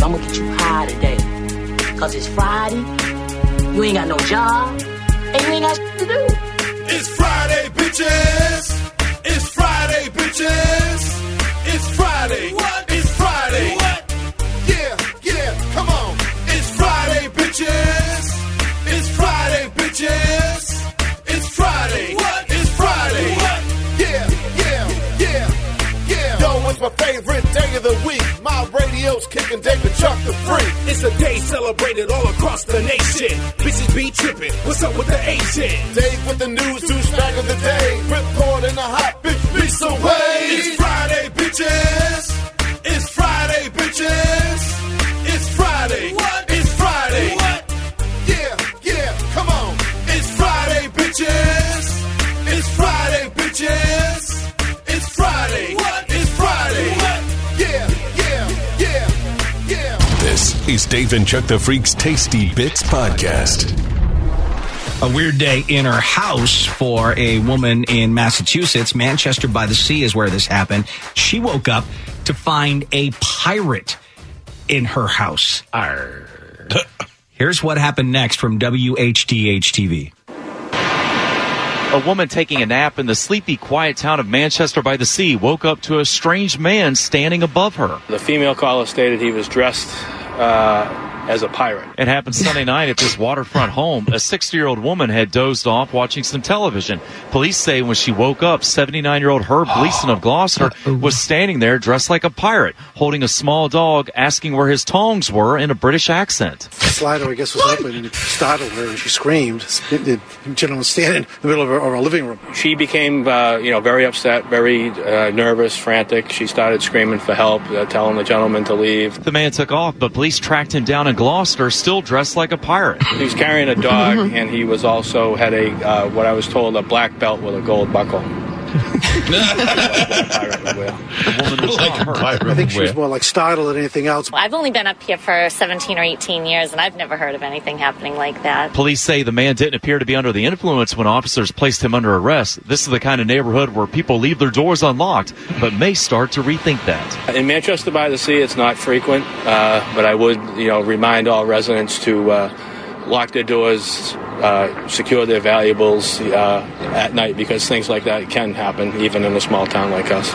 I'm gonna get you high today. Cause it's Friday, you ain't got no job, and you ain't got shit to do. It's Friday, bitches. It's Friday, bitches. It's Friday. What? It's Friday. What? Yeah, come on. It's Friday, bitches. It's Friday, bitches. It's Friday. What? It's Friday. What? Yeah. Yo, it's my favorite day of the week. My radio's kicking David Chuck the Freak. It's a day celebrated all across the nation. Bitches be tripping. What's up with the Asian? Dave with the news, douchebag of the day. Ripcord in the hot bitch beats away. It's Friday, bitches. It's Friday, bitches. It's Friday. What? It's Friday. What? Yeah, come on. It's Friday, bitches. It's Friday, bitches. It's Friday. What? It's Friday. What? Yeah. This is Dave and Chuck the Freak's Tasty Bits Podcast. A weird day in her house for a woman in Massachusetts. Manchester by the Sea is where this happened. She woke up to find a pirate in her house. Here's what happened next from WHDH-TV. A woman taking a nap in the sleepy, quiet town of Manchester by the Sea woke up to a strange man standing above her. The female caller stated he was dressed as a pirate. It happened Sunday night at this waterfront home. A 60-year-old woman had dozed off watching some television. Police say when she woke up, 79-year-old Herb Gleason of Gloucester was standing there dressed like a pirate, holding a small dog, asking where his tongs were in a British accent. The slider, I guess, was open and it startled her and she screamed. The gentleman was standing in the middle of our living room. She became, very upset, very nervous, frantic. She started screaming for help, telling the gentleman to leave. The man took off, but police tracked him down in Gloucester, still dressed like a pirate. He was carrying a dog, and he was also had a, what I was told, a black belt with a gold buckle. I think she was more like startled than anything else. I've only been up here for 17 or 18 years, and I've never heard of anything happening like that. Police say the man didn't appear to be under the influence when officers placed him under arrest. This is the kind of neighborhood where people leave their doors unlocked, but may start to rethink that. In Manchester by the Sea, it's not frequent, but I would, remind all residents to lock their doors, secure their valuables at night, because things like that can happen even in a small town like us.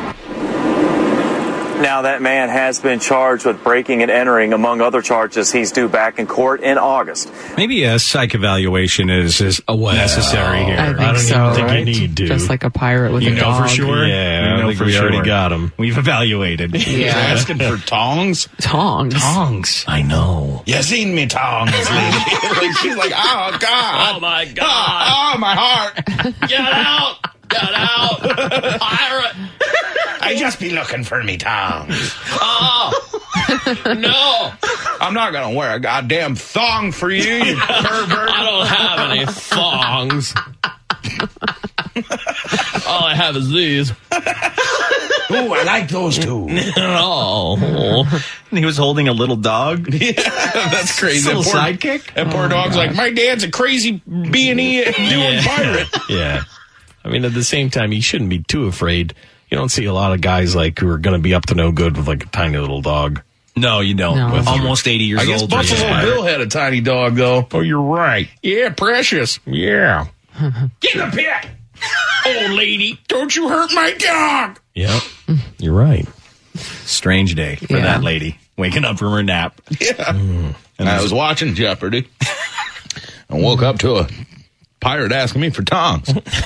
Now that man has been charged with breaking and entering. Among other charges, he's due back in court in August. Maybe a psych evaluation is necessary here. I don't so, even think right? you need to. Just like a pirate with a dog. You know for sure? Yeah, I think we already got him. We've evaluated. Yeah. Asking for tongs? Tongs. I know. You seen me tongs, lady. She's like, oh, God. Oh, my God. Oh, my heart. Get out! Get out! Pirate! I just be looking for me tongs. Oh! No! I'm not going to wear a goddamn thong for you, you pervert. I don't have any thongs. All I have is these. Ooh, I like those two. Oh. He was holding a little dog? Yeah, that's crazy. Little sidekick? That poor dog's like, my dad's a crazy B&E doing pirate. Yeah. I mean, at the same time, you shouldn't be too afraid. You don't see a lot of guys who are going to be up to no good with a tiny little dog. No, you don't. No. With almost 80 years I guess old. Buffalo Bill had a tiny dog, though. Oh, you're right. Yeah, Precious. Yeah. Get in the pit! Old lady, don't you hurt my dog! Yeah, you're right. Strange day for that lady. Waking up from her nap. Yeah. And I was watching Jeopardy. and woke up to a pirate asking me for tongs.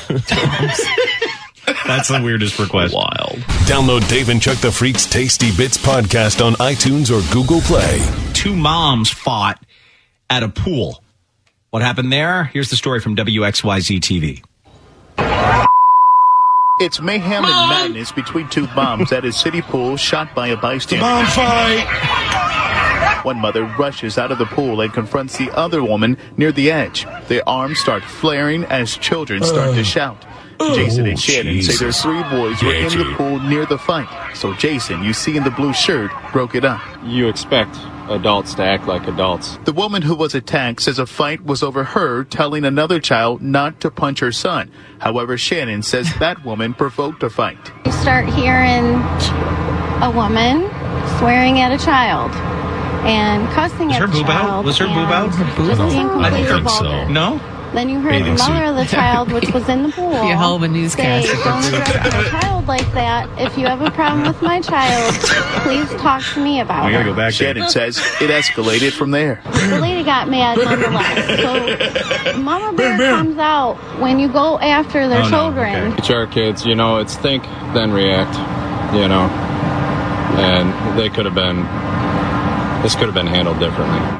That's the weirdest request. Wild. Download Dave and Chuck the Freak's Tasty Bits podcast on iTunes or Google Play. Two moms fought at a pool. What happened there? Here's the story from WXYZ TV. It's mayhem and madness between two moms at a city pool shot by a bystander. Mom fight! One mother rushes out of the pool and confronts the other woman near the edge. Their arms start flaring as children start to shout. Jason and Shannon say their three boys were in the pool near the fight. So Jason, you see in the blue shirt, broke it up. You expect adults to act like adults. The woman who was attacked says a fight was over her telling another child not to punch her son. However, Shannon says that woman provoked a fight. You start hearing a woman swearing at a child. and cussing Was at her the boob out? child. Was her boob out? Just being completely vulgar. No? Then you heard Bathing the mother suit. of the child, which was in the pool, You held a newscast. say, "Don't address my child like that. If you have a problem with my child, please talk to me about it." Shannon says it escalated from there. The lady got mad nonetheless. So Mama Bear comes out when you go after their children. Teach our kids, it's think, then react, and this could have been handled differently.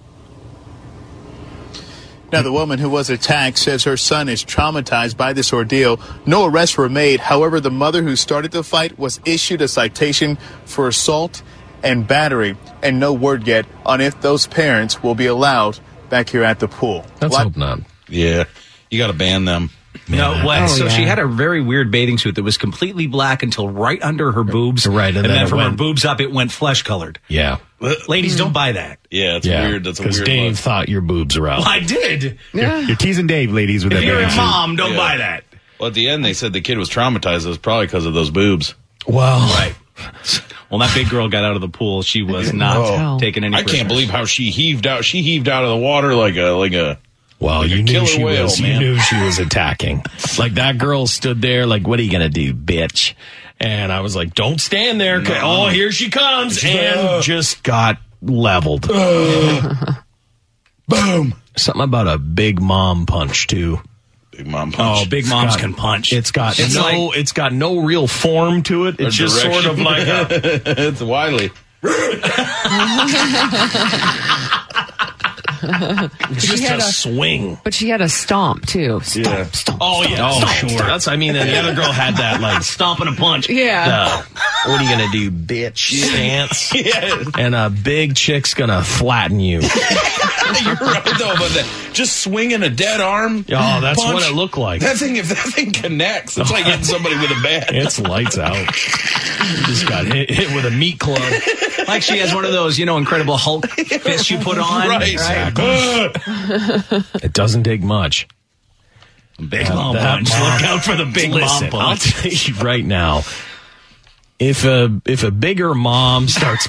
Now, the woman who was attacked says her son is traumatized by this ordeal. No arrests were made. However, the mother who started the fight was issued a citation for assault and battery, and no word yet on if those parents will be allowed back here at the pool. Let's hope not. Yeah, you got to ban them. She had a very weird bathing suit that was completely black until right under her boobs. Right, and then from her boobs up, it went flesh colored. Yeah. Ladies, don't buy that. Yeah, it's weird. That's a weird Because Dave look. thought your boobs were out. Well, I did. You're teasing Dave, ladies, with If that you're bathing a suit. mom, don't buy that. Well, at the end, they said the kid was traumatized. It was probably because of those boobs. Well, right. Well, that big girl got out of the pool. She was not taking any I can't prisoners. believe how she heaved out. She heaved out of the water like a. Well, like you a knew killer she whale, was. man. You knew she was attacking. Like that girl stood there, like, "What are you gonna do, bitch?" And I was like, "Don't stand there." No. Oh, here she comes, She's and like, just got leveled. Boom! Something about a big mom punch too. Big mom punch. Oh, big moms can punch. It's got it's got no real form to it. Or It's just sort of like a. It's wily. It's just a swing. But she had a stomp too. Stomp, stomp. Oh yeah. stomp, Sure. stomp. That's. I mean, and the other girl had that like stomp and a punch. Yeah. What are you gonna do, bitch? Stance. Yeah. And a big chick's gonna flatten you. You're right though, but just swinging a dead arm. Oh, that's punch, what it looked like. If that thing connects, it's like hitting somebody with a bat. It's lights out. Just got hit with a meat club. Like she has one of those, Incredible Hulk fists you put on. Right. It doesn't take much. Big mom punch. Look out for the big Listen, mom I'll punch. tell you right now, if a bigger mom starts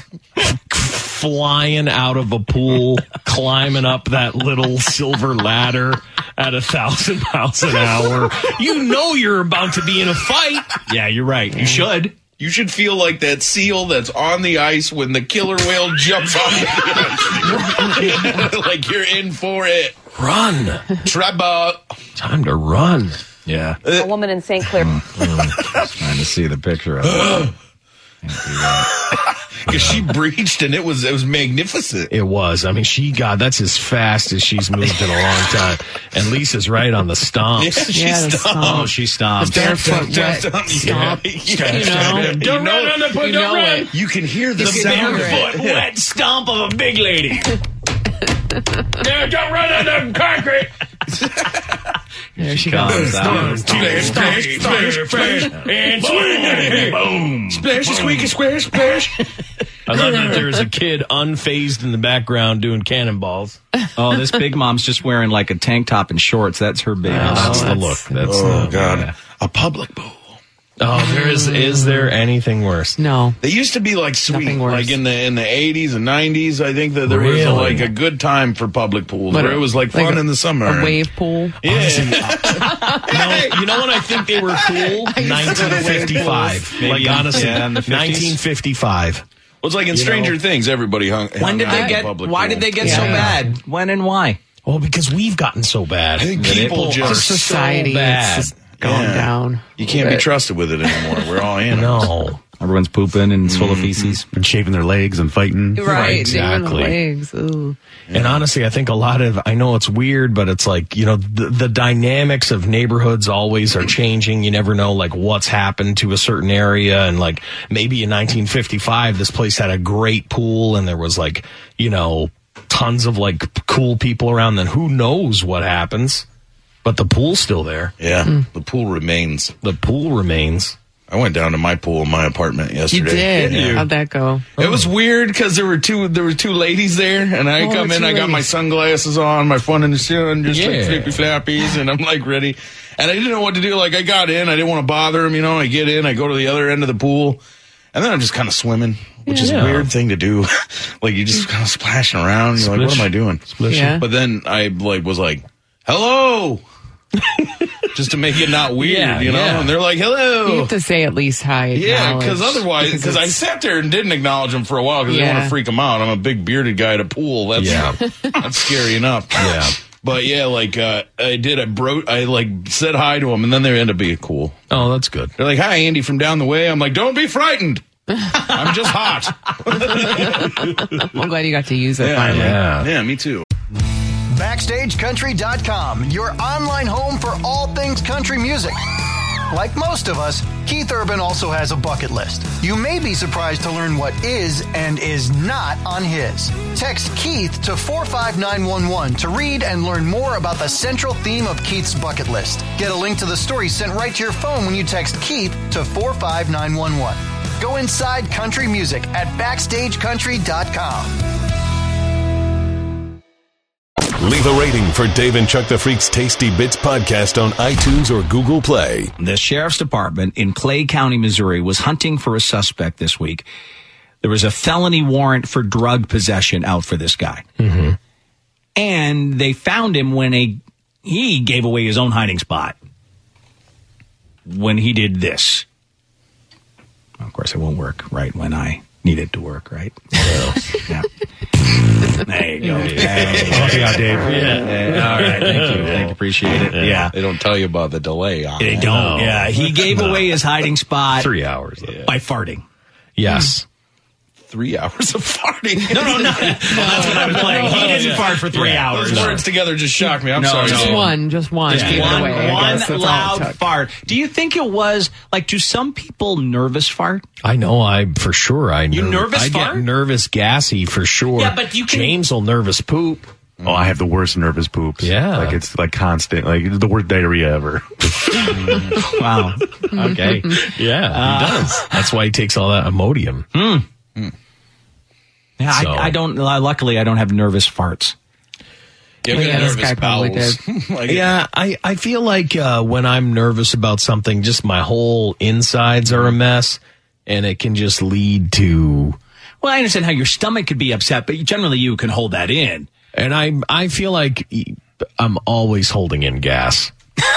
flying out of a pool, climbing up that little silver ladder at 1,000 miles an hour, you know you're about to be in a fight. Yeah, you're right. You should. You should feel like that seal that's on the ice when the killer whale jumps on the ice. Like you're in for it. Run. Trouble. Time to run. Yeah. A woman in St. Clair. Just trying to see the picture of it. Because she breached and it was magnificent. It was. I mean, that's as fast as she's moved in a long time. And Lisa's right on the stomps. She stomped. Oh, she stomped. Barefoot, wet stomp. Don't run on the pool. Don't run. You can hear the The sound. barefoot wet stomp of a big lady. Yeah, don't run on the concrete. There she comes goes. out. Splash, and swing. Boom. Splash, squeaky, square, splash. I love that there's a kid unfazed in the background doing cannonballs. Oh, this big mom's just wearing like a tank top and shorts. That's her big. That's the look. That's Oh, the, God. yeah. A public pool. Oh, is there anything worse? No. They used to be like sweet, Nothing worse. like in the 80s and 90s. I think that there was Really? like a good time for public pools What, where it was like fun a- in the summer. A wave pool. You know when I think they were cool? 1955. Maybe Like honestly, in the 50s. 1955. Well, it's like in Stranger Things, everybody hung. When did they get? Why did they get so bad? When and why? Well, because we've gotten so bad. I think people are just society. so bad. It's just gone down. You can't be trusted with it anymore. We're all animals. No. Everyone's pooping and it's full of feces. And shaving their legs and fighting. Right. exactly. Legs. Ooh. And honestly, I think a lot of, I know it's weird, but it's like, the dynamics of neighborhoods always are changing. You never know, like, what's happened to a certain area. And, like, maybe in 1955, this place had a great pool and there was, like, tons of, like, cool people around. Then who knows what happens? But the pool's still there. Yeah, the pool remains. The pool remains. I went down to my pool in my apartment yesterday. You did. How'd that go? It was weird because there were two ladies there, and I come in. I got my sunglasses on, my fun in the sun, just like flippy flappies, and I'm like ready. And I didn't know what to do. Like I got in, I didn't want to bother them. I get in, I go to the other end of the pool, and then I'm just kind of swimming, which is a weird thing to do. Like, you just kind of splashing around. You're like, what am I doing? Yeah. But then I was like, hello. Just to make it not weird, you know? Yeah. And they're like, hello. You have to say at least hi. Yeah, because otherwise, because I sat there and didn't acknowledge them for a while because I didn't want to freak them out. I'm a big bearded guy at a pool. That's scary enough. Yeah. But yeah, like I said hi to them, and then they end up being cool. Oh, that's good. They're like, "Hi, Andy from down the way." I'm like, "Don't be frightened. I'm just hot." I'm glad you got to use it finally. Yeah, me too. BackstageCountry.com, your online home for all things country music. Like most of us, Keith Urban also has a bucket list. You may be surprised to learn what is and is not on his. Text Keith to 45911 to read and learn more about the central theme of Keith's bucket list. Get a link to the story sent right to your phone when you text Keith to 45911. Go inside country music at BackstageCountry.com. Leave a rating for Dave and Chuck the Freak's Tasty Bits podcast on iTunes or Google Play. The Sheriff's Department in Clay County, Missouri was hunting for a suspect this week. There was a felony warrant for drug possession out for this guy. Mm-hmm. And they found him when he gave away his own hiding spot. When he did this. Of course, it won't work right when I need it to work, right? So, yeah. There you go. Yeah, Dave. Yeah. All right. Thank you. Appreciate it. Yeah. They don't tell you about the delay on They it. don't. Yeah. He gave away his hiding spot 3 hours by farting. Yes. 3 hours of farting. No. Well, that's what I was playing. He didn't fart for 3 hours. Those words together just shocked me. I'm No, sorry. Just one. Just Gave it away, I one guess. That's all it loud took. fart. Do you think it was like? Do some people nervous fart? I know. I nervous nervous fart? get nervous, gassy for sure. Yeah, but you can- James will nervous poop. Oh, I have the worst nervous poops. Yeah. Like, it's like constant. Like, it's the worst diarrhea ever. Wow. Okay. Yeah, he does. That's why he takes all that Imodium. Yeah, So- I don't. Luckily, I don't have nervous farts. Yeah, this guy probably did. Yeah, I feel like when I'm nervous about something, just my whole insides are a mess, and it can just lead to. Well, I understand how your stomach could be upset, but generally you can hold that in. And I feel like I'm always holding in gas.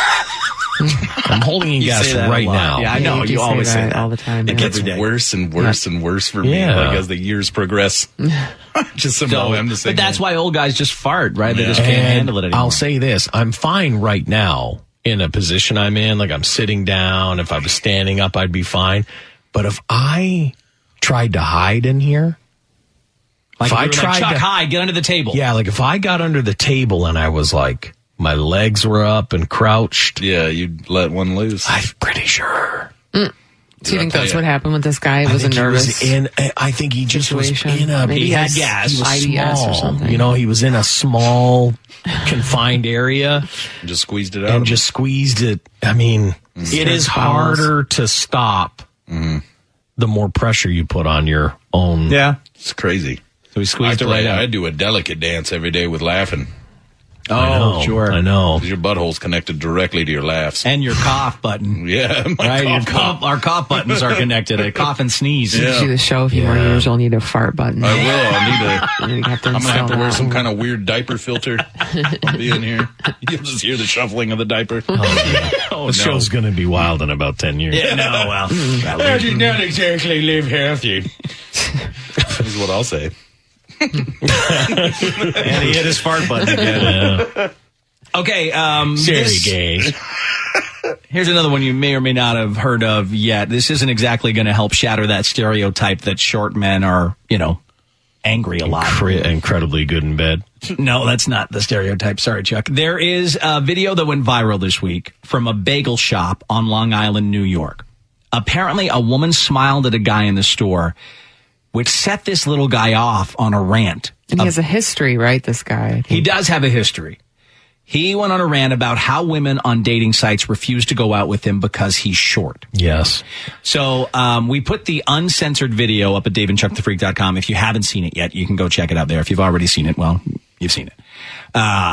I'm holding in You gas say that a right lot. now. Yeah, I know. You always say that all the time. It gets Every day. worse and worse and worse for me as the years progress. Just somehow I'm the same. But that's why old guys just fart, right? They just And can't handle it anymore. I'll say this. I'm fine right now in a position I'm in. Like, I'm sitting down. If I was standing up, I'd be fine. But if I tried to hide in here, Like if I you were like, tried Chuck, to, hi, get under the table. yeah, like if I got under the table and I was like, my legs were up and crouched, Yeah, you'd let one loose. I'm pretty sure. Do you think that's what happened with this guy? It was a nervous I think he just was situation. in a. Maybe he had has gas. He was IBS small. or something. You know, he was in a small, confined area Just squeezed it out. and just squeezed it. I mean, it is harder to stop the more pressure you put on your own. Yeah. It's crazy. So he squeezed it right out. I do a delicate dance every day with laughing. Oh, I know, sure. I know. 'Cause your butthole's connected directly to your laughs. And your cough button. Yeah, my Right? Your cough. our cough buttons are connected. A cough and sneeze. Do the show a few more years, you'll need a fart button. I will. I need to. I'm I'm gonna have to wear some kind of weird diaper filter. I'll be in here. You'll just hear the shuffling of the diaper. The show's going to be wild in about 10 years. Yeah, no, well. I did not exactly live healthy. That's what I'll say. And he hit his fart button again. Okay, Very gay. Here's another one you may or may not have heard of yet. This isn't exactly going to help shatter that stereotype that short men are, angry a lot. Incredibly good in bed. No, that's not the stereotype. Sorry, Chuck. There is a video that went viral this week from a bagel shop on Long Island, New York. Apparently, a woman smiled at a guy in the store, which set this little guy off on a rant. And he has a history, right, this guy? He does have a history. He went on a rant about how women on dating sites refuse to go out with him because he's short. Yes. So we put the uncensored video up at daveandchuckthefreak.com. If you haven't seen it yet, you can go check it out there. If you've already seen it, well, you've seen it.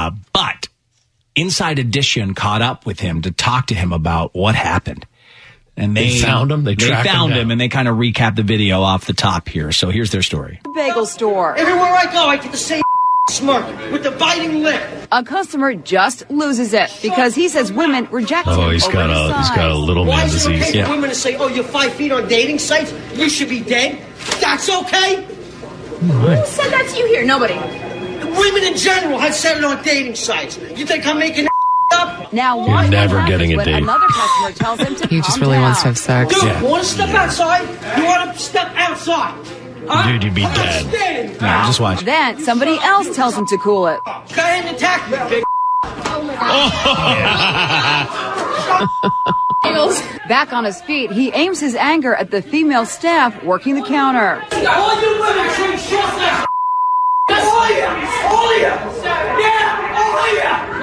But Inside Edition caught up with him to talk to him about what happened. And They found him? They tracked him found down. him, and they kind of recap the video off the top here. So here's their story. Bagel store. Everywhere I go, I get the same smirk with the biting lip. A customer just loses it because he says women reject him. He's got a little Why man is it disease. okay for women to say, "Oh, you're 5 feet on dating sites. You should be dead"? That's okay. Who said that to you here? Nobody. Women in general have said it on dating sites. You think I'm making up? Now, You're watch never what getting a happens when date. another customer tells him to He just calm really down. wants to have sex. Dude, Yeah. you want to step outside? You want to step outside? Huh? Dude, you'd be I'm not dead. standing. No, just watch. Then somebody else tells him to cool it. Go ahead and attack me, big. Back on his feet, he aims his anger at the female staff working the counter. All you women train short now. All of you! All of you! Yeah! All of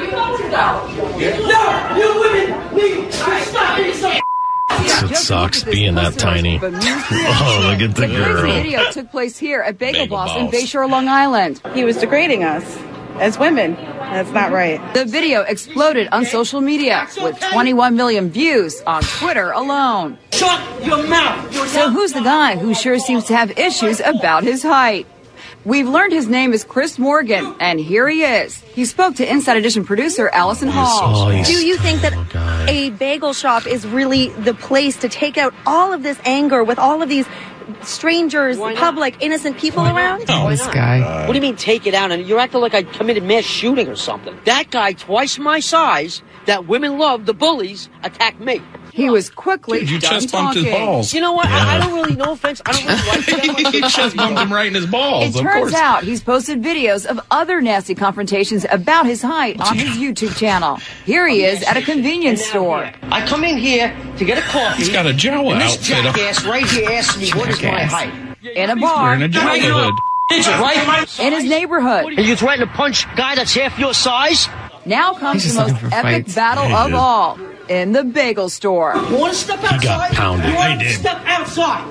you! No! You women need to stop being so It sucks being that tiny. Oh, look at the The crazy girl. video took place here at Bagel Bagel Boss in Boss. Bayshore, Long Island. He was degrading us as women. That's not right. The video exploded on social media with 21 million views on Twitter alone. Shut your mouth! So who's the guy who sure seems to have issues about his height? We've learned his name is Chris Morgan, and here he is. He spoke to Inside Edition producer Allison Hall. Do you think that a bagel shop is really the place to take out all of this anger with all of these strangers, public, innocent people around? This guy. What do you mean take it out? And you're acting like I committed mass shooting or something. That guy, twice my size, that women love, the bullies, attacked me. He was quickly Dude, you done chest bumped his talking. balls. You know what? I don't really, no offense, I don't really like that. You chest bumped him right in his balls, It of turns course. out he's posted videos of other nasty confrontations about his height on his YouTube channel. Here he is at a convenience store. I come in here to get a coffee. He's got a Jawa and this outfit on. jackass right here asks me what is my Jackass. height. In a bar. Wearing a Jawa hood. Is it right? In his neighborhood. And you threaten to punch a guy that's half your size? Now comes He's the just most looking for epic fights. battle He of did. all. In the bagel store. You want to step outside? got pounded. You want He to did. step outside?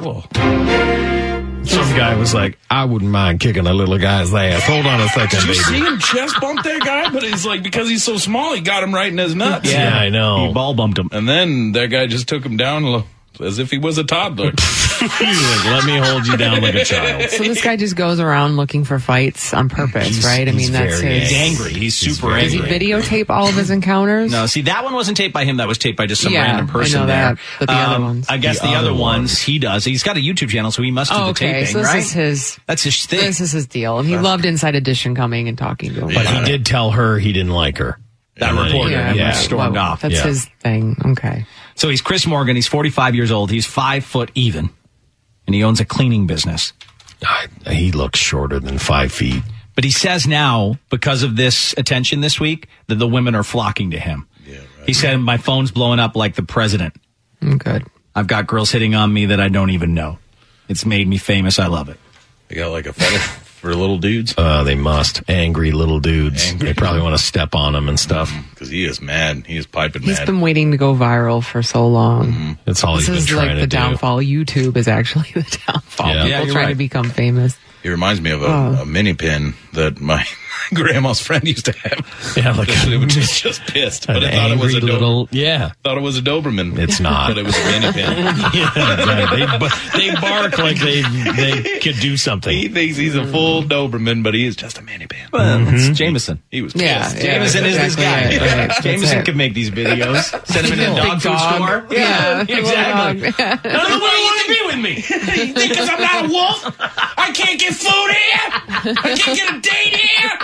Some guy was like, I wouldn't mind kicking a little guy's ass. Hold on a second, Did you see baby. him chest bump that guy? But he's like, because he's so small, he got him right in his nuts. Yeah, I know. He ball bumped him. And then that guy just took him down as if he was a toddler. He's like, let me hold you down like a child. So this guy just goes around looking for fights on purpose, right? I mean, that's very his. He's angry. He's super Does he angry. videotape all of his encounters? No, see, that one wasn't taped by him. That was taped by just some Yeah, random person I know there. that, but the other ones. I guess the other ones he does. He's got a YouTube channel, so he must do Oh, the okay. taping, So this right? is his. That's his thing. This is his deal, and he loved Inside Edition coming and talking to him. But he did tell her he didn't like her. That And then he- reporter Yeah, stormed well, off. That's Yeah. his thing. Okay. So he's Chris Morgan. He's 45 years old. He's 5 foot even, and he owns a cleaning business. He looks shorter than 5 feet. But he says now, because of this attention this week, that the women are flocking to him. Yeah, right. He said, my phone's blowing up like the president. Good. I've got girls hitting on me that I don't even know. It's made me famous. I love it. They got like a fetish for little dudes. They must. Angry little dudes. They probably want to step on him and stuff. Because he is mad. He is piping He's mad. been waiting to go viral for so long. That's all This he's been is trying like to the do. downfall. YouTube is actually the downfall. Yeah. People Yeah, you're trying right. to become famous. He reminds me of a mini pin that my grandma's friend used to have. Yeah, like it was just pissed. But an I thought it was a angry little, yeah. Thought it was a Doberman. It's not. But it was a mini pin. Yeah, right. They bark like they could do something. He thinks he's a full Doberman, but he is just a mini pin. Well, it's Jameson. He was pissed. Yeah, Jameson is this guy. exactly right, right. Jameson That's it. could make these videos. Send him in a Big dog food dog. store. Yeah, exactly. dog. None of the women want to be with me. You think because I'm not a wolf, I can't get food here? I can't get a date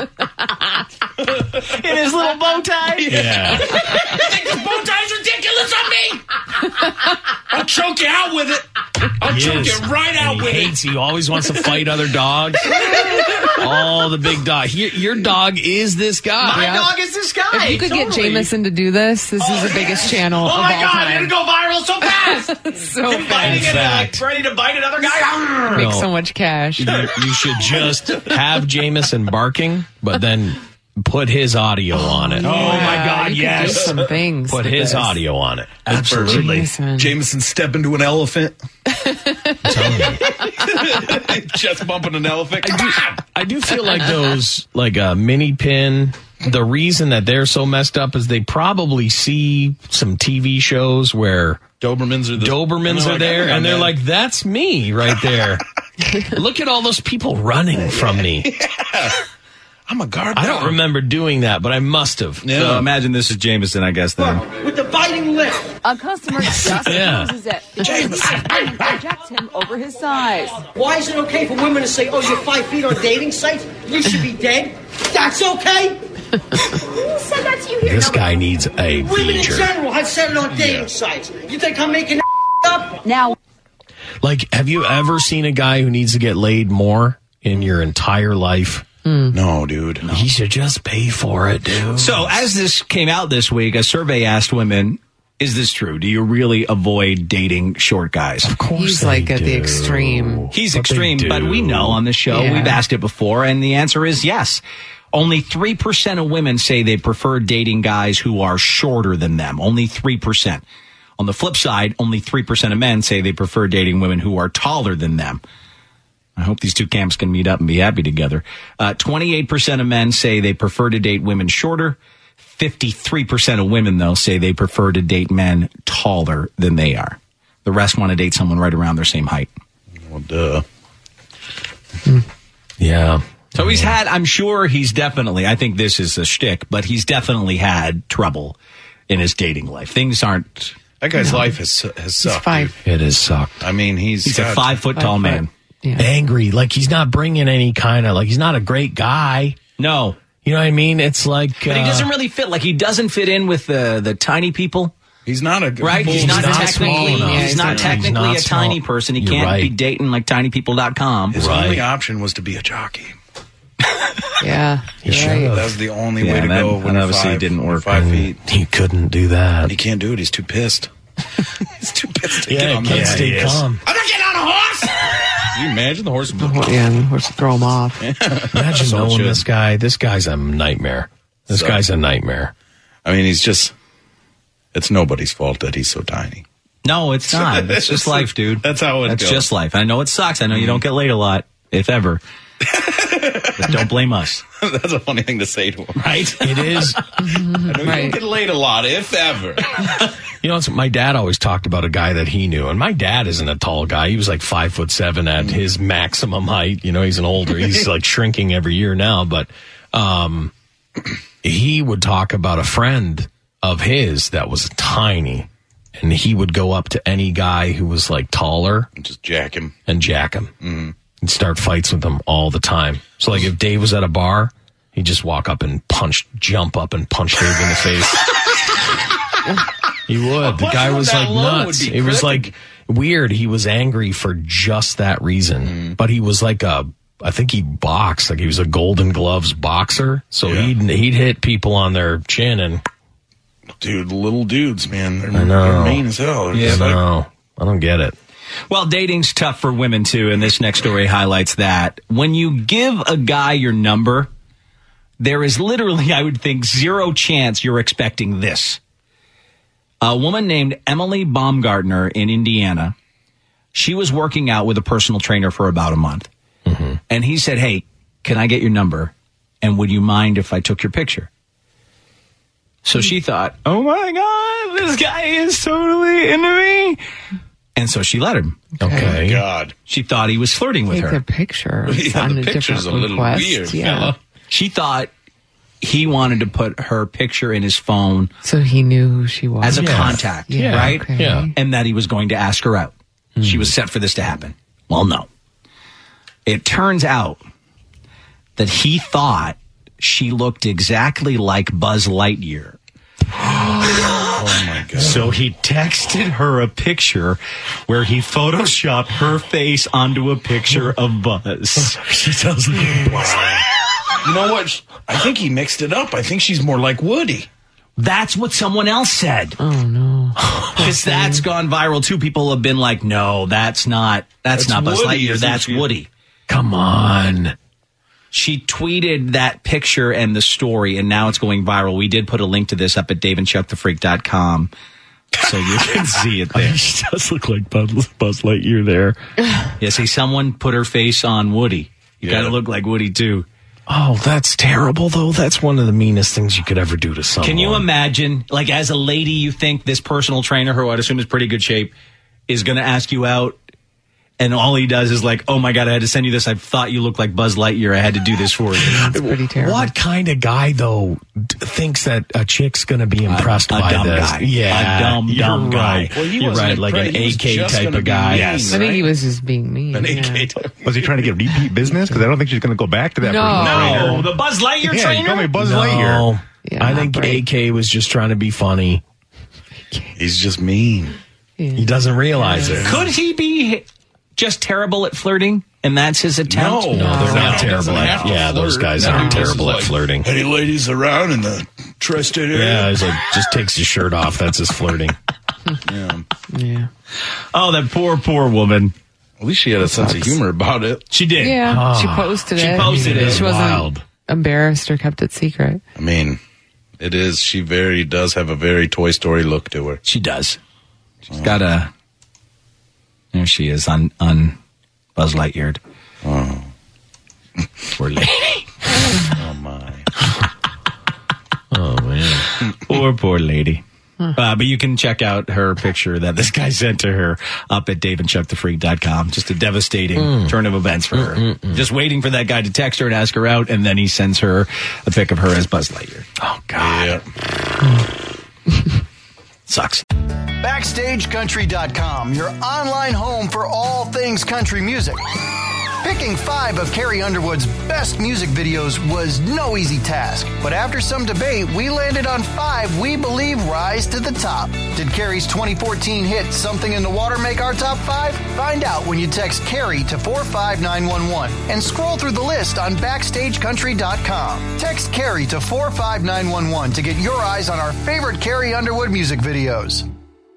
here? In his little bow tie. Yeah. You think this bow tie's ridiculous on me? I'll choke you out with it. I'll He choke is. you right out And he with hates. it. He always wants to fight other dogs. All the big dog. Your dog is this guy. My dog is this guy. If you could get Jameson to do this, this is the biggest channel of Oh all my God, time. it'll go viral so fast. So Him fast. biting it, fact. ready to bite another guy. Make No. so much cash. You should just have Jameson barking, but then put his audio on it. Oh my God, you could do yes. some things. Put with his this. audio on it. Absolutely. Jameson. Jameson step into an elephant. I'm telling you. Just bumping an elephant. I do feel like those, like a mini pin the reason that they're so messed up is they probably see some TV shows where Dobermans are there, and they're like, that's me right there. Look at all those people running from me. Yeah. I'm a guard dog. I don't remember doing that, but I must have. Yeah. So imagine this is Jameson, I guess, then. With the biting lip. A customer just Yeah. loses it. And reject him over his size. Why is it okay for women to say, oh, you're 5 feet on dating sites? You should be dead? That's okay? Who said that to you here? This guy needs a Women in feature. general have said it on dating sites. You think I'm making up? Now, Like, have you ever seen a guy who needs to get laid more in your entire life? No, dude. No. He should just pay for it, dude. So as this came out this week, a survey asked women, is this true? Do you really avoid dating short guys? Of course He's they like at the do. extreme. He's But extreme, they but we do. know on the show, Yeah. we've asked it before, and the answer is yes. Only 3% of women say they prefer dating guys who are shorter than them. Only 3%. On the flip side, only 3% of men say they prefer dating women who are taller than them. I hope these two camps can meet up and be happy together. 28% of men say they prefer to date women shorter. 53% of women, though, say they prefer to date men taller than they are. The rest want to date someone right around their same height. Well, duh. Yeah. So he's had, I'm sure he's definitely, I think this is a shtick, but he's definitely had trouble in his dating life. Things aren't. That guy's life has sucked. Five. It has sucked. I mean, He's a 5 foot tall man. Yeah. Angry. Like, he's not bringing any kind of, like, he's not a great guy. No. You know what I mean? It's like. But he doesn't really fit. Like, he doesn't fit in with the tiny people. He's not a Right? He's not not technically, small enough. he's not He's technically not a small. tiny person. He You're can't right. be dating like tinypeople.com. His Right. only option was to be a jockey. Yeah. He you're should right. have. That was the only Yeah, way to that- go. that obviously didn't work. 5 feet. He couldn't do that. He can't do it. He's too pissed. He's too pissed to Yeah, get he on can't that. stay Yes. calm. I'm not getting on a horse. Can you imagine the horse? Yeah, and the horse would throw him off. Imagine So knowing should. this guy. This guy's a nightmare. This So- guy's a nightmare. I mean, it's nobody's fault that he's so tiny. No, it's not. It's just life, dude. That's how it That's goes. just life. I know it sucks. I know you don't get laid a lot, if ever. But don't blame us. That's a funny thing to say to him. Right? It is. I know you don't get laid a lot, if ever. You know, my dad always talked about a guy that he knew, and my dad isn't a tall guy. He was like 5'7" at his maximum height. You know, he's an older. He's like shrinking every year now, but he would talk about a friend of his that was tiny, and he would go up to any guy who was like taller And just jack him. and jack him and start fights with them all the time. So like if Dave was at a bar, he'd just walk up and jump up and punch Dave in the face. He would. The guy was like nuts. It was like weird. He was angry for just that reason. But he was like I think he boxed. Like he was a Golden Gloves boxer. So he'd hit people on their chin and. Dude, little dudes, man. They're, I know. they're mean as hell. They're Yeah, just like- no, I don't get it. Well, dating's tough for women, too, and this next story highlights that. When you give a guy your number, there is literally, I would think, zero chance you're expecting this. A woman named Emily Baumgartner in Indiana, she was working out with a personal trainer for about a month. Mm-hmm. And he said, hey, can I get your number? And would you mind if I took your picture? So she thought, oh my God, this guy is totally into me. And so she let him. Okay. Oh my God. She thought he was flirting with Take her. a picture. Yeah, on the a picture's different a little request. weird, Yeah. fella. She thought he wanted to put her picture in his phone So he knew who she was. as a contact, Yeah, right? okay. Yeah. And that he was going to ask her out. She was set for this to happen. Well, no. It turns out that he thought she looked exactly like Buzz Lightyear. Oh my God. So he texted her a picture where he photoshopped her face onto a picture of Buzz. She does look like Buzz. You know what? I think he mixed it up. I think she's more like Woody. That's what someone else said. Oh no. Because that's gone viral too. People have been like, no, that's not Buzz Woody, Lightyear, isn't that's she? Woody. Come on. She tweeted that picture and the story, and now it's going viral. We did put a link to this up at daveandchuckthefreak.com so you can see it there. She does look like Buzz Lightyear there. Yeah, see, someone put her face on Woody. You Yeah. gotta look like Woody too. Oh, that's terrible, though. That's one of the meanest things you could ever do to someone. Can you imagine, like, as a lady, you think this personal trainer, who I'd assume is pretty good shape, is going to ask you out, and all he does is like, oh my God, I had to send you this. I thought you looked like Buzz Lightyear. I had to do this for you. That's pretty terrible. What kind of guy, though, thinks that a chick's going to be impressed by dumb this? guy. Yeah, A dumb guy. Right. Well, he You're wasn't right, like an impressed. He was AK just type gonna of be guy. mean, Yes. I think he was just being mean. An yeah. AK type. Was he trying to get repeat business? Because I don't think she's going to go back to that No. personal trainer. No, the Buzz Lightyear Yeah, trainer? you call me Buzz No. Lightyear. Yeah, I think right. AK was just trying to be funny. He's just mean. He doesn't realize it. Could he be just terrible at flirting, and that's his attempt? No. No, they're No. not terrible at He doesn't have to those flirt. guys That aren't dude is terrible at like, flirting. Any ladies around in the tri-state area? Yeah, he's like, just takes his shirt off. That's his flirting. Yeah. Yeah. Oh, that poor woman. At least she had a sense of humor about it. She did. Yeah. She posted it. She posted it. She wasn't Wild. embarrassed or kept it secret. I mean, it is. She does have a very Toy Story look to her. She does. She's got a... There she is on Buzz Lightyear. Oh. Poor lady. Oh, my. Oh, man. Poor lady. But you can check out her picture that this guy sent to her up at daveandchuckthefreak.com. Just a devastating turn of events for her. Just waiting for that guy to text her and ask her out, and then he sends her a pic of her as Buzz Lightyear. Oh, God. Yeah. Sucks. BackstageCountry.com, your online home for all things country music. Picking 5 of Carrie Underwood's best music videos was no easy task, but after some debate, we landed on 5 we believe rise to the top. Did Carrie's 2014 hit Something in the Water make our top 5? Find out when you text Carrie to 45911 and scroll through the list on BackstageCountry.com. Text Carrie to 45911 to get your eyes on our favorite Carrie Underwood music videos.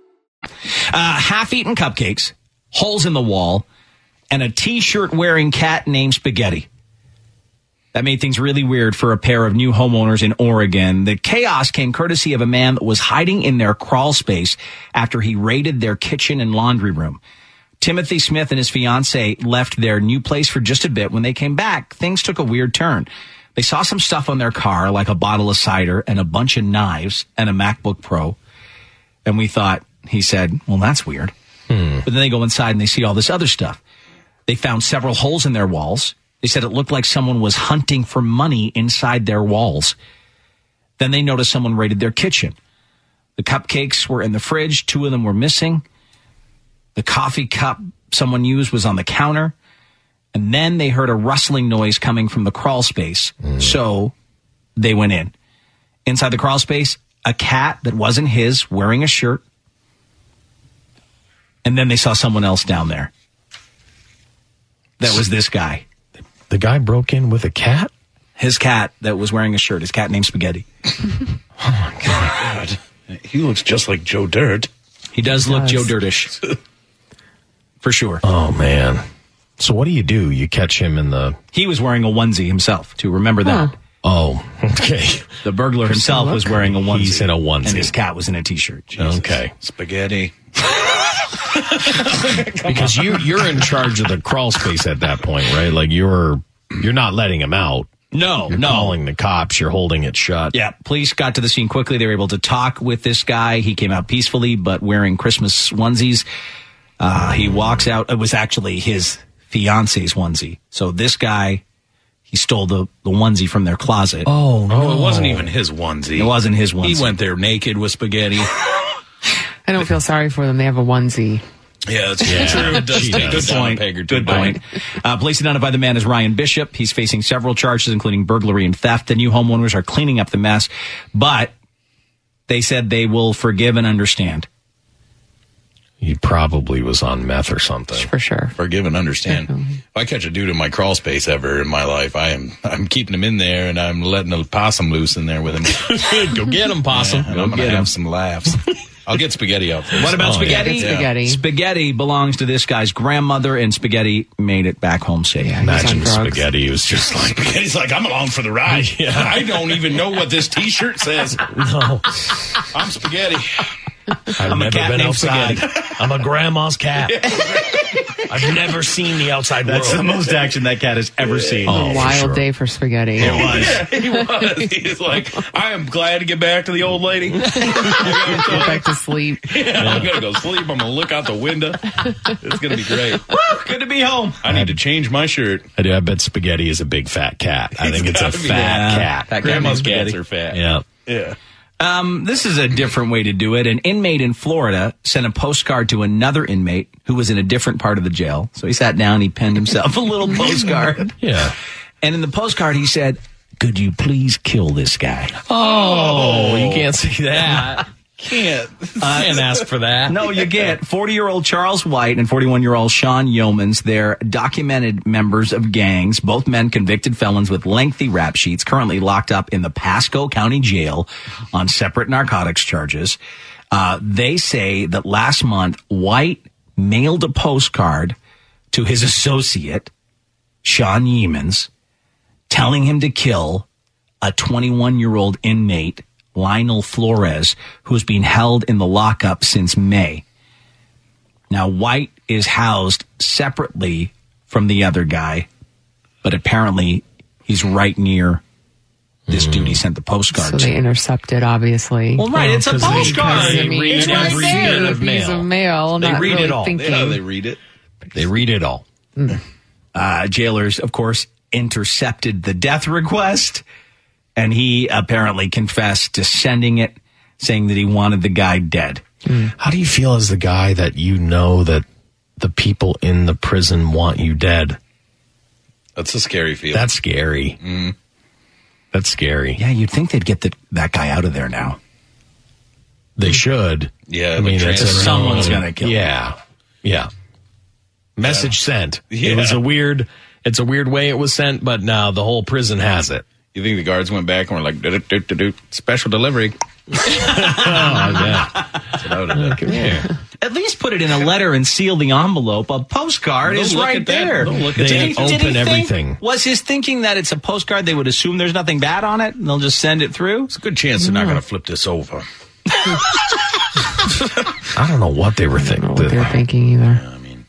Half-eaten cupcakes, holes in the wall, and a T-shirt wearing cat named Spaghetti. That made things really weird for a pair of new homeowners in Oregon. The chaos came courtesy of a man that was hiding in their crawl space after he raided their kitchen and laundry room. Timothy Smith and his fiancee left their new place for just a bit. When they came back, things took a weird turn. They saw some stuff on their car, like a bottle of cider and a bunch of knives and a MacBook Pro. And we thought, he said, well, that's weird. But then they go inside and they see all this other stuff. They found several holes in their walls. They said it looked like someone was hunting for money inside their walls. Then they noticed someone raided their kitchen. The cupcakes were in the fridge. 2 of them were missing. The coffee cup someone used was on the counter. And then they heard a rustling noise coming from the crawl space. So they went in. Inside the crawl space, a cat that wasn't his wearing a shirt. And then they saw someone else down there. That was this guy. The guy broke in with a cat? His cat that was wearing a shirt. His cat named Spaghetti. Oh, my God. He looks just like Joe Dirt. He does look Joe Dirtish. For sure. Oh, man. So what do? You catch him in the... He was wearing a onesie himself, too. Remember that. Oh, okay. The burglar himself was wearing a onesie. He's in a onesie. And his cat was in a T-shirt. Jesus. Okay. Spaghetti. Because you're in charge of the crawl space at that point, right? Like you're not letting him out. No, you're calling the cops. You're holding it shut. Yeah, police got to the scene quickly. They were able to talk with this guy. He came out peacefully, but wearing Christmas onesies. He walks out. It was actually his fiance's onesie. So this guy, he stole the onesie from their closet. Oh, no. Oh, it wasn't even his onesie. It wasn't his onesie. He went there naked with Spaghetti. I don't feel sorry for them. They have a onesie. Yeah, that's true. It does take Good point. Good point. Police identified the man as Ryan Bishop. He's facing several charges, including burglary and theft. The new homeowners are cleaning up the mess, but they said they will forgive and understand. He probably was on meth or something. For sure. Forgive and understand. If I catch a dude in my crawl space ever in my life, I'm keeping him in there and I'm letting a possum loose in there with him. Go get him, possum. Yeah, and I'm going to have some laughs. I'll get Spaghetti out first. What about Spaghetti? Yeah. Spaghetti. Spaghetti belongs to this guy's grandmother, and Spaghetti made it back home safe. Yeah, Imagine Spaghetti was just like... Spaghetti's like, I'm along for the ride. Yeah. I don't even know what this T-shirt says. No. I'm Spaghetti. I've never cat been named outside. Spaghetti. I'm a grandma's cat. I've never seen the outside world. That's the most action that cat has ever seen. A wild day for Spaghetti. It was. Yeah, he was. He's like, I am glad to get back to the old lady. Go back to sleep. Yeah, I'm going to go sleep. I'm going to look out the window. It's going to be great. Woo, good to be home. I need to change my shirt. I bet Spaghetti is a big fat cat. I think it's a fat cat. Fat Grandma's cat cats are fat. Yeah. Yeah. This is a different way to do it. An inmate in Florida sent a postcard to another inmate who was in a different part of the jail. So he sat down, he penned himself a little postcard. Yeah. And in the postcard, he said, "Could you please kill this guy?" Oh, you can't say that. Can't ask for that. No, you can't. 40-year-old Charles White and 41-year-old Sean Yeomans, they're documented members of gangs, both men convicted felons with lengthy rap sheets, currently locked up in the Pasco County Jail on separate narcotics charges. They say that last month, White mailed a postcard to his associate, Sean Yeomans, telling him to kill a 21-year-old inmate, Lionel Flores, who's been held in the lockup since May. Now, White is housed separately from the other guy, but apparently he's right near this dude he sent the postcard So to. they intercepted, obviously. Well, right, it's a postcard. They read It's right every there. bit of piece of mail. They not read really it all. Thinking. Yeah, they read it. They read it all. Jailers, of course, intercepted the death request, and he apparently confessed to sending it, saying that he wanted the guy dead. How do you feel as the guy that you know that the people in the prison want you dead? That's a scary feeling. That's scary. That's scary. Yeah, you'd think they'd get that guy out of there now. They should. Yeah, I mean, but someone's gonna kill him. Yeah. Message sent. Yeah. It was it's a weird way it was sent, but now the whole prison has it. You think the guards went back and were like, do special delivery? Yeah. That's what I would have done. Come here. At least put it in a letter and seal the envelope. A postcard They'll is look right at that. there. They'll look at They that. open everything. Was his thinking that it's a postcard, they would assume there's nothing bad on it, and they'll just send it through? It's a good chance they're not going to flip this over. I don't know what they were thinking. What they're thinking either.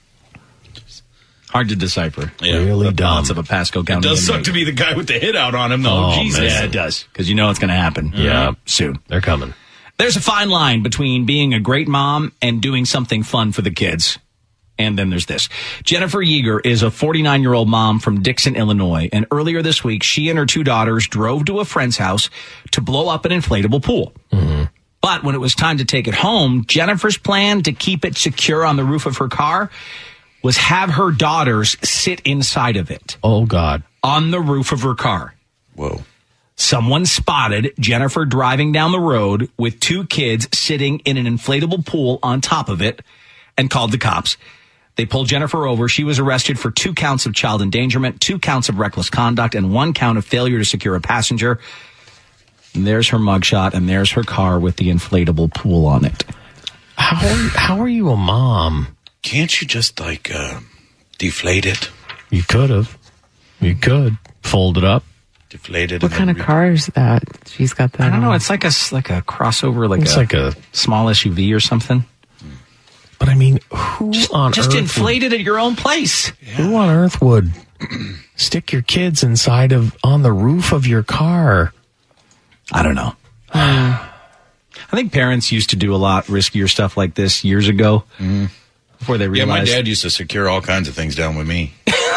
Hard to decipher. Yeah. Really The dumb. thoughts of a Pasco County It does suck inmate. to be the guy with the hit out on him, though. Oh, Jesus. man. Yeah, it does, because you know it's going to happen. Yeah. Soon. They're coming. There's a fine line between being a great mom and doing something fun for the kids. And then there's this. Jennifer Yeager is a 49-year-old mom from Dixon, Illinois. And earlier this week, she and her two daughters drove to a friend's house to blow up an inflatable pool. But when it was time to take it home, Jennifer's plan to keep it secure on the roof of her car was have her daughters sit inside of it. Oh, God. On the roof of her car. Whoa. Someone spotted Jennifer driving down the road with two kids sitting in an inflatable pool on top of it and called the cops. They pulled Jennifer over. She was arrested for 2 counts of child endangerment, 2 counts of reckless conduct, and 1 count of failure to secure a passenger. And there's her mugshot, and there's her car with the inflatable pool on it. How are you a mom? Can't you just, deflate it? You could have. You could. Fold it up. Deflate it. What kind of car is that? She's got that. I don't know. on. It's like a crossover, It's like a small SUV or something. But I mean, who on Just earth inflate it at your own place. Who on earth would stick your kids inside on the roof of your car? I don't know. I think parents used to do a lot riskier stuff like this years ago before they Yeah, my realized. dad used to secure all kinds of things down with me.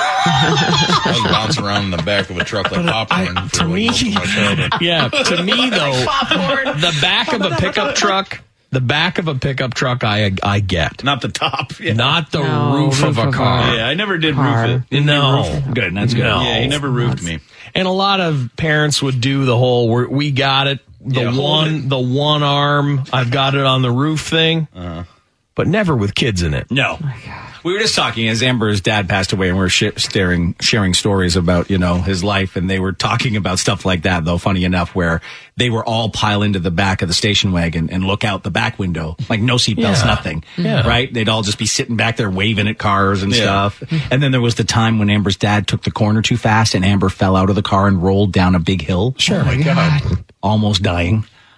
I was bouncing around in the back of a truck like popcorn. To me, yeah. To me though, the back of a pickup truck. The back of a pickup truck, I get. Not the top. Yeah. Not the roof of a car. Yeah, I never did roof it. No. Good, that's good. No. Yeah, he never roofed me. And a lot of parents would do the whole we got it, the one arm, I've got it on the roof thing. But never with kids in it. No. We were just talking as Amber's dad passed away, and we were sharing stories about, his life, and they were talking about stuff like that, though, funny enough, where they were all pile into the back of the station wagon and look out the back window, like no seatbelts, nothing, right? They'd all just be sitting back there waving at cars and stuff. And then there was the time when Amber's dad took the corner too fast, and Amber fell out of the car and rolled down a big hill. Sure. Oh, my God. Almost dying.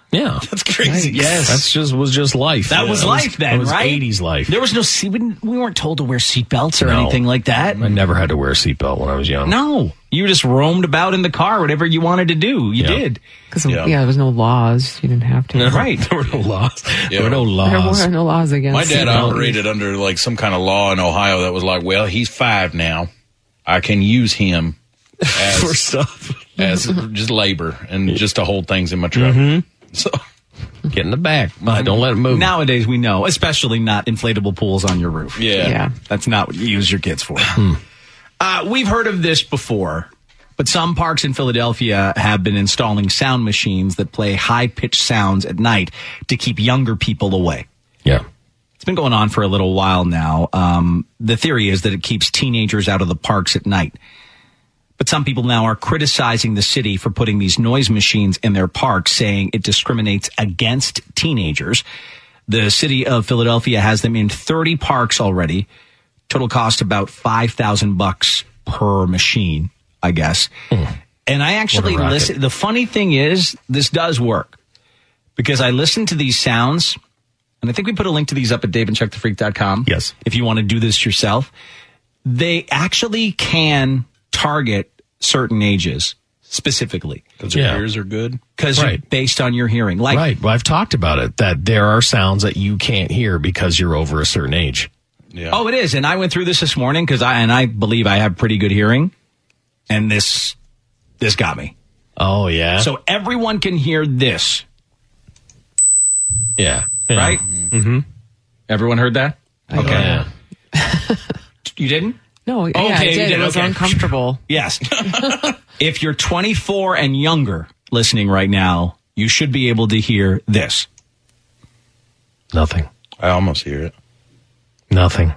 Yeah. That's crazy. Yes. Was just life. That was life then, it was right? 80s life. There was no we weren't told to wear seatbelts or anything like that. I never had to wear a seatbelt when I was young. No. You just roamed about in the car, whatever you wanted to do. You did. Because, there was no laws. You didn't have to. No, right. There were no laws. Yeah. There were no laws. There were no laws against My dad seatbelts. operated under like some kind of law in Ohio that was like, well, he's 5 now. I can use him as, for stuff. As just labor and just to hold things in my truck. So get in the back. Don't let it move. Nowadays we know, especially not inflatable pools on your roof. Yeah. That's not what you use your kids for. We've heard of this before, but some parks in Philadelphia have been installing sound machines that play high-pitched sounds at night to keep younger people away. Yeah. It's been going on for a little while now. The theory is that it keeps teenagers out of the parks at night. But some people now are criticizing the city for putting these noise machines in their parks, saying it discriminates against teenagers. The city of Philadelphia has them in 30 parks already. Total cost about $5,000 per machine, I guess. And I actually listen. The funny thing is, this does work because I listen to these sounds, and I think we put a link to these up at DaveandChuckTheFreak.com. Yes. If you want to do this yourself, they actually can target certain ages specifically. Because your ears are good? Because based on your hearing. Right. Well, I've talked about it, that there are sounds that you can't hear because you're over a certain age. Yeah. Oh, it is. And I went through this morning because I believe I have pretty good hearing. And this got me. Oh, yeah. So everyone can hear this. Yeah. Right? Mm-hmm. Everyone heard that? Okay. You didn't? No, okay, I did. You did. It was uncomfortable. Yes. If you're 24 and younger listening right now, you should be able to hear this. Nothing. I almost hear it. Nothing.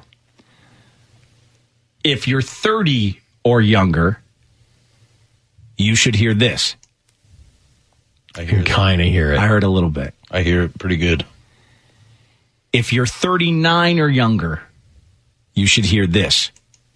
If you're 30 or younger, you should hear this. I can kind of hear it. I heard a little bit. I hear it pretty good. If you're 39 or younger, you should hear this.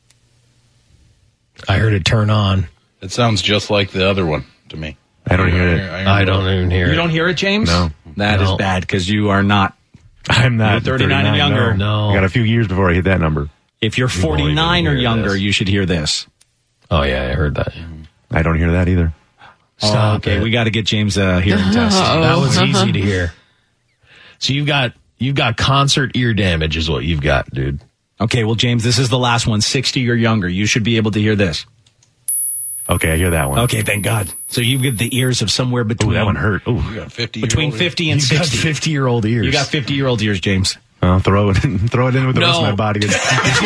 I heard it turn on. It sounds just like the other one to me. I don't hear it. I don't even hear it. You don't hear it, James? No. That is bad because you are not. I'm not. You're 39 and younger. No. I got a few years before I hit that number. If you're 49 or younger, you should hear this. Oh, yeah, I heard that. I don't hear that either. Stop okay, it. we got to get James a hearing test. That was easy to hear. So you've got concert ear damage is what you've got, dude. Okay, well, James, this is the last one. 60 or younger, you should be able to hear this. Okay, I hear that one. Okay, thank God. So you've got the ears of somewhere between. Ooh, that one hurt. Ooh. You got 50 between 50 and 60. You got 50-year-old ears. You got 50-year-old ears, James. Well, throw it in with the rest of my body. Let's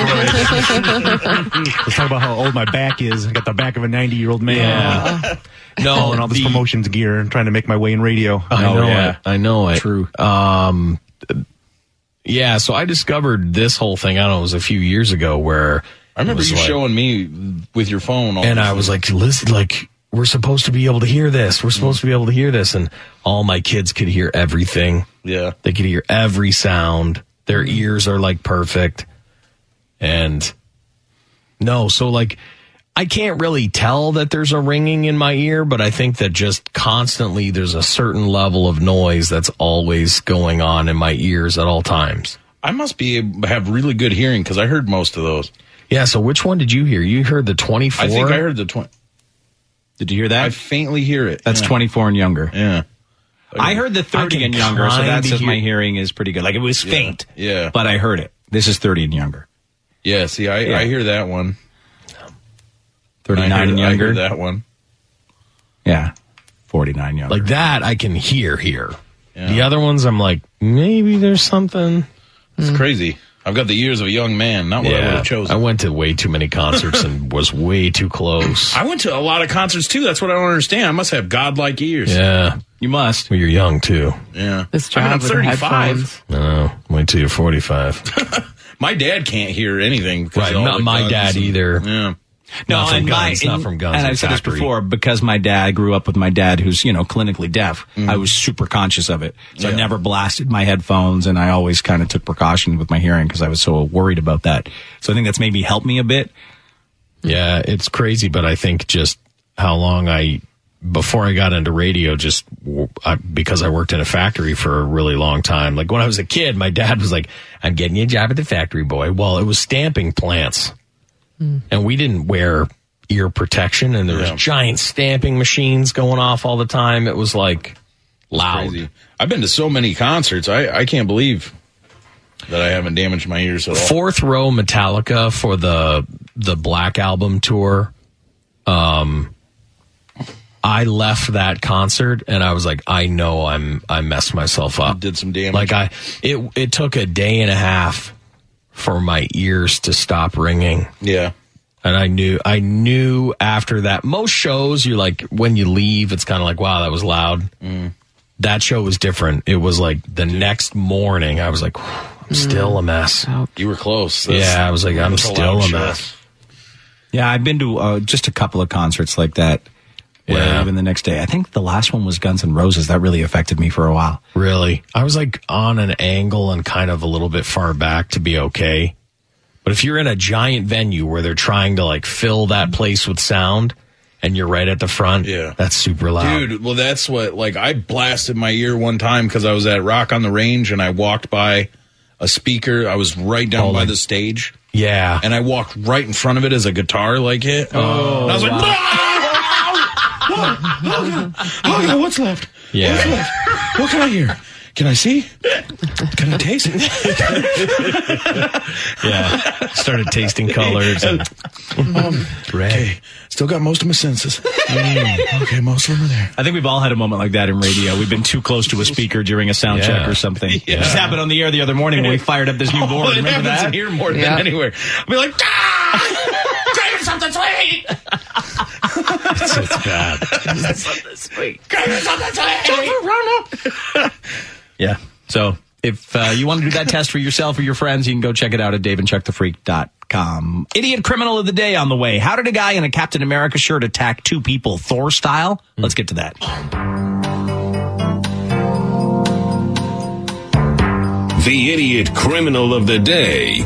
talk about how old my back is. I got the back of a 90-year-old man. Yeah. No, and all this promotions gear and trying to make my way in radio. I know it. True. Yeah, so I discovered this whole thing, I don't know, it was a few years ago where I remember you showing me with your phone. And I was like, listen, like, we're supposed to be able to hear this. We're supposed to be able to hear this. And all my kids could hear everything. Yeah. They could hear every sound. Their ears are like perfect. And no, so like, I can't really tell that there's a ringing in my ear, but I think that just constantly there's a certain level of noise that's always going on in my ears at all times. I must have really good hearing because I heard most of those. Yeah, so which one did you hear? You heard the 24? I think I heard the 20. Did you hear that? I faintly hear it. That's 24 and younger. Yeah. I heard the 30 and younger, so that says my hearing is pretty good. Like, it was faint. Yeah. But I heard it. This is 30 and younger. Yeah, see, I hear that one. 39 and younger. I hear that one. Yeah. 49 younger. Like that I can hear here. Yeah. The other ones I'm like, maybe there's something. It's crazy. I've got the ears of a young man, not what I would have chosen. I went to way too many concerts and was way too close. I went to a lot of concerts too. That's what I don't understand. I must have godlike ears. Yeah. You must. Well, you're young too. Yeah. This job I'm with 35. No, wait till you're 45. My dad can't hear anything. Right, not my dad either. Yeah. No, not from and guns, not from guns. And I've said this before, because my dad grew up with my dad, who's clinically deaf. I was super conscious of it, so I never blasted my headphones, and I always kind of took precaution with my hearing because I was so worried about that. So I think that's maybe helped me a bit. Yeah, it's crazy, but I think just how long I before I got into radio, because I worked in a factory for a really long time. Like when I was a kid, my dad was like, I'm getting you a job at the factory, boy. Well, it was stamping plants. And we didn't wear ear protection, and there was giant stamping machines going off all the time. It was like loud. Crazy. I've been to so many concerts. I can't believe that I haven't damaged my ears at all. Fourth Row Metallica for the Black Album tour. I left that concert and I was like, I know I messed myself up. Did some damage. Like it took a day and a half for my ears to stop ringing. Yeah. And I knew after that. Most shows, you're like, when you leave, it's kind of like, wow, that was loud. That show was different. It was like the next morning, I was like, I'm still a mess. You were close. I was like, I'm still a mess. Yeah, I've been to just a couple of concerts like that. Where even the next day, I think the last one was Guns N' Roses. That really affected me for a while. Really? I was like on an angle and kind of a little bit far back to be okay. But if you're in a giant venue where they're trying to like fill that place with sound and you're right at the front, that's super loud. Dude, well, that's what, like, I blasted my ear one time because I was at Rock on the Range and I walked by a speaker. I was right down by the stage. Yeah. And I walked right in front of it as a guitar like hit. Oh, and I was like, wow. Oh, God, what's left? Yeah. What's left? What can I hear? Can I see? Can I taste? Yeah. Started tasting colors. And red. Okay. Still got most of my senses. Okay, most of them are there. I think we've all had a moment like that in radio. We've been too close to a speaker during a sound check or something. It just happened on the air the other morning when we fired up this new board. It Remember happens that? here more than anywhere. I'll be like, grab something sweet! It's bad. Something sweet. Grab something sweet! Run up! Yeah. So if you want to do that test for yourself or your friends, you can go check it out at daveandchuckthefreak.com. Idiot criminal of the day on the way. How did a guy in a Captain America shirt attack two people Thor style? Let's get to that. The idiot criminal of the day.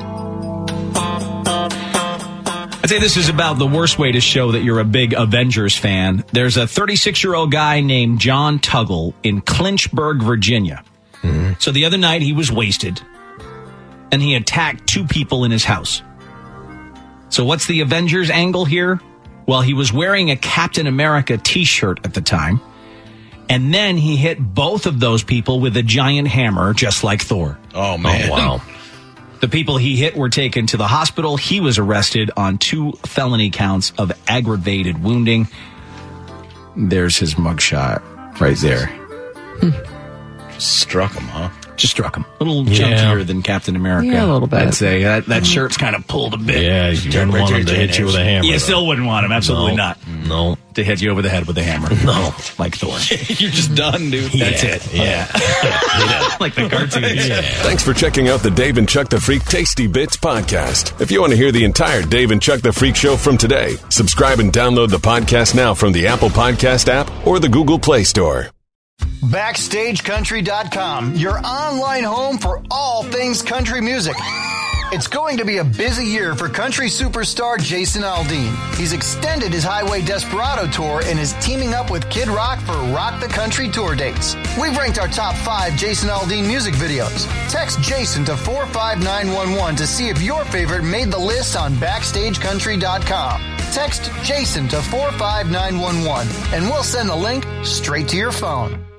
I'd say this is about the worst way to show that you're a big Avengers fan. There's a 36-year-old guy named John Tuggle in Clinchburg, Virginia. So the other night he was wasted, and he attacked two people in his house. So what's the Avengers angle here? Well, he was wearing a Captain America t-shirt at the time, and then he hit both of those people with a giant hammer, just like Thor. Oh, man. Oh, wow. The people he hit were taken to the hospital. He was arrested on 2 felony counts of aggravated wounding. There's his mugshot right there. Struck him, huh? Just struck him. A little junkier than Captain America. Yeah, a little bit. I'd say that shirt's kind of pulled a bit. Yeah, you wouldn't want him to hit you with a hammer. You still wouldn't want him. Absolutely not. No. To hit you over the head with a hammer. No. Like Thor. You're just done, dude. That's it. Yeah. Like the cartoons. Yeah. Thanks for checking out the Dave and Chuck the Freak Tasty Bits podcast. If you want to hear the entire Dave and Chuck the Freak show from today, subscribe and download the podcast now from the Apple Podcast app or the Google Play Store. BackstageCountry.com, your online home for all things country music. It's going to be a busy year for country superstar Jason Aldean. He's extended his Highway Desperado tour and is teaming up with Kid Rock for Rock the Country tour dates. We've ranked our top 5 Jason Aldean music videos. Text Jason to 45911 to see if your favorite made the list on BackstageCountry.com. Text Jason to 45911 and we'll send the link straight to your phone.